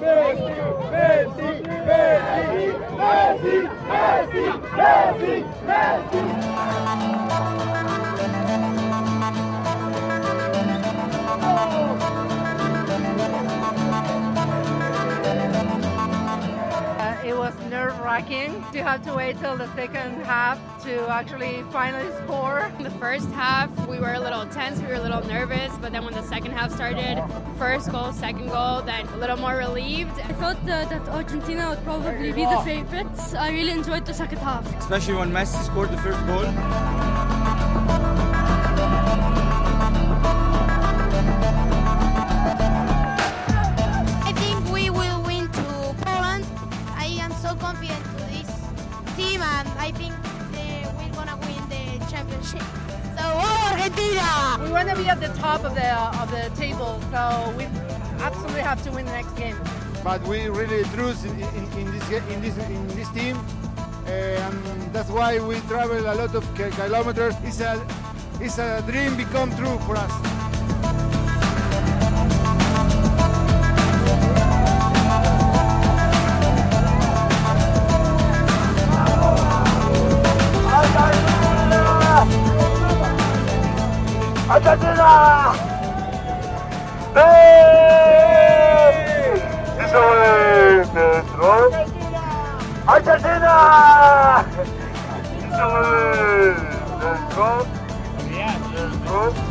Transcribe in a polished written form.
Messi, Messi, Messi, Messi, Messi, Messi. It was nerve-wracking to have to wait till the second half to actually finally score. In the first half, we were a little tense, we were a little nervous, but then when the second half started, first goal, second goal, then a little more relieved. I thought that Argentina would probably be the favorites. I really enjoyed the second half. Especially when Messi scored the first goal. I think we will win to Poland. I am so confident to this team, and I think we're gonna win the championship. So, Argentina! We want to be at the top of the table, so we absolutely have to win the next game. But we really trust in this team, and that's why we travel a lot of kilometers. It's a dream become true for us. Argentina! Argentina!